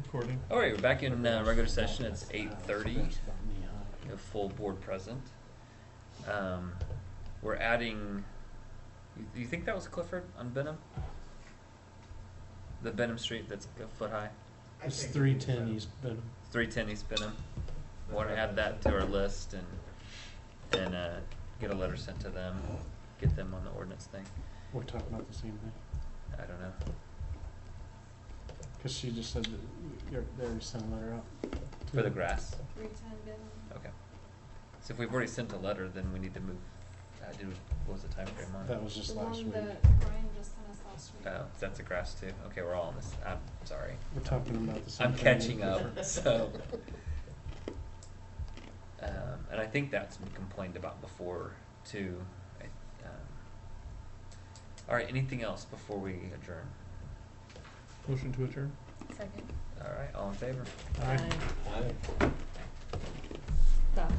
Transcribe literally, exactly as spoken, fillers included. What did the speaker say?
Recording. All right, we're back in uh, regular session. It's eight thirty. A full board present. Um, we're adding. You, you think that was Clifford on Benham? The Benham Street that's a foot high. It's three ten East Benham. Three ten East Benham. Want to add that to our list and and uh, get a letter sent to them. Get them on the ordinance thing. We're talking about the same thing. I don't know. Because she just said that you're, they already sent a letter out. For the grass. three ten Benham. Okay. So if we've already sent a letter, then we need to move. Uh, did we, what was the time frame on it? That was just The last one week. that Brian just sent us last week. Oh, that's a grass too. Okay, we're all on this. I'm sorry. We're talking about the same I'm thing. catching up. So, um, and I think that's been complained about before too. I, um, all right. Anything else before we adjourn? Motion to adjourn. Second. All right. All in favor? Aye. Aye.